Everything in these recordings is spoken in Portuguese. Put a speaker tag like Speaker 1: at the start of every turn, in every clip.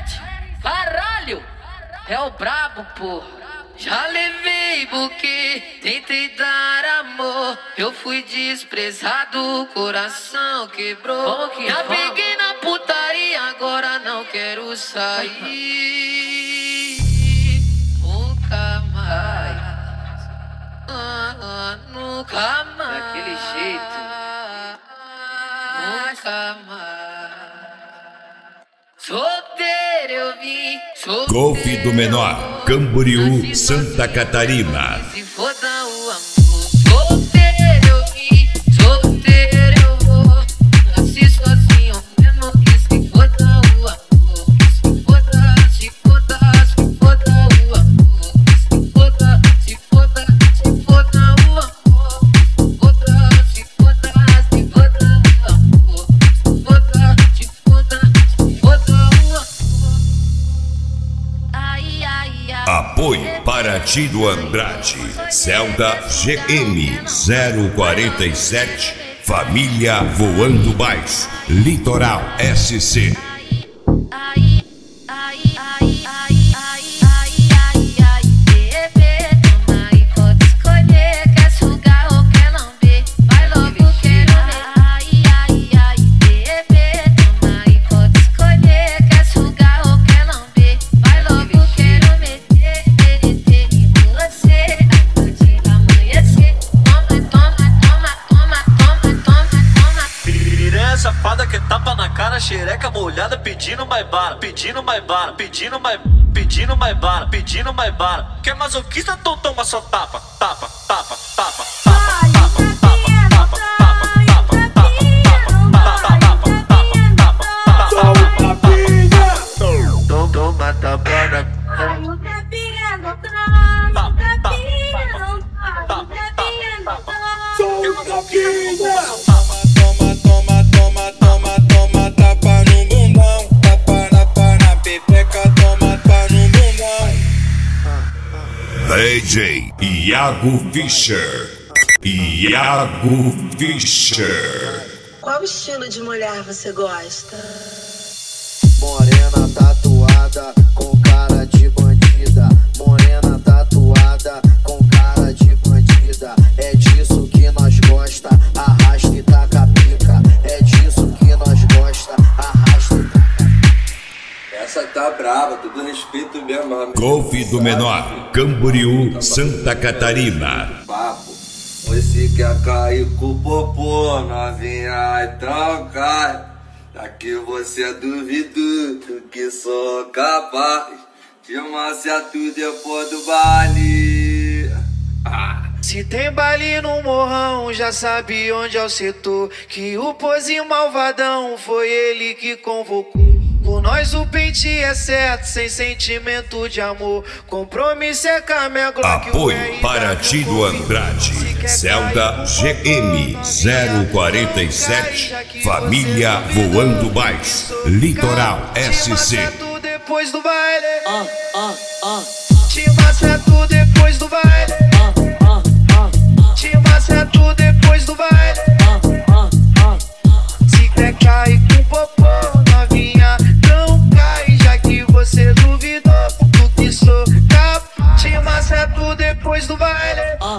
Speaker 1: Caralho, é o brabo, pô. Já levei buquê, tentei dar amor. Eu fui desprezado, o coração quebrou. Já peguei na putaria, agora não quero sair. Nunca mais, nunca mais. Daquele jeito, nunca mais. Solteiro eu vim, solteiro.
Speaker 2: Golf do Menor, Camboriú, Santa Catarina.
Speaker 1: Se foda o amor. Solteiro eu vim, solteiro eu vou. Nasci sozinho, mesmo que se foda o amor. Se foda, se foda, se foda o amor. Se foda, se foda, se foda o amor. Se foda, se foda, se foda o amor. Se foda, se foda, se foda o amor. Ai, ai, ai.
Speaker 2: Apoio Paraty Andrade, Zelda GM 047, Família Voando Baixo, Litoral SC.
Speaker 3: Safada que tapa na cara, xereca molhada, pedindo mais bala, pedindo mais bala, pedindo mais bala, pedindo mais bala. Quer masoquista, então toma só tapa, tapa, tapa, tapa, tapa, tapa, tapa, tapa, tapa, tapa, toma tapana.
Speaker 2: DJ Iago Fischer. Iago Fischer.
Speaker 4: Qual estilo de mulher você gosta?
Speaker 5: Morena tatuada com cara de bandida. Morena tatuada com cara de bandida. É disso que nós gosta, arrasta e taca pica. É disso que nós gosta, arrasta e taca.
Speaker 6: Essa tá brava, todo respeito mesmo. Amigo.
Speaker 2: Golf do Menor, Camboriú, Santa Catarina.
Speaker 6: Papo, você quer cair com o popô, novinha, então cai. Daqui você duvido do que sou capaz de maciar tudo depois do baile.
Speaker 3: Se tem baile no morrão, já sabe onde é o setor. Que o pozinho malvadão foi ele que convocou. Com nós o pente é certo, sem sentimento de amor. Compromisso é com a minha Glock.
Speaker 2: Apoio Paraty Andrade, Zelda GM 047, Família Voando Baixo, Litoral SC.
Speaker 3: Depois do baile, te maceta depois do baile, te maceta depois do baile. Se quer cair com popô, novinha, não cai, já que você duvidou do que sou capaz. Te maceta depois do baile,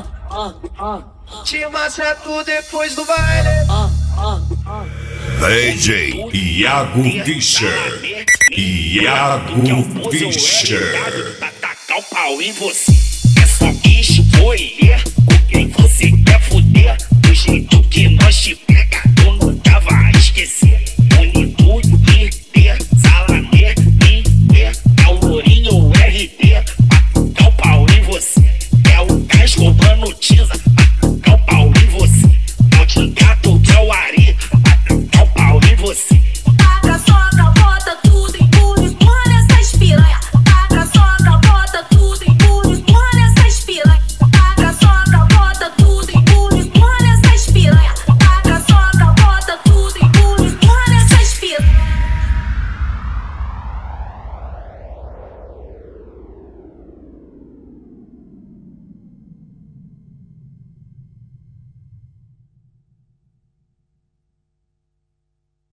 Speaker 3: te maceta depois do baile.
Speaker 2: DJ Iago Fischer. Iago Fischer.
Speaker 7: Tacar o pau em você. É só escolher com quem você quer fuder. Do jeito que nós te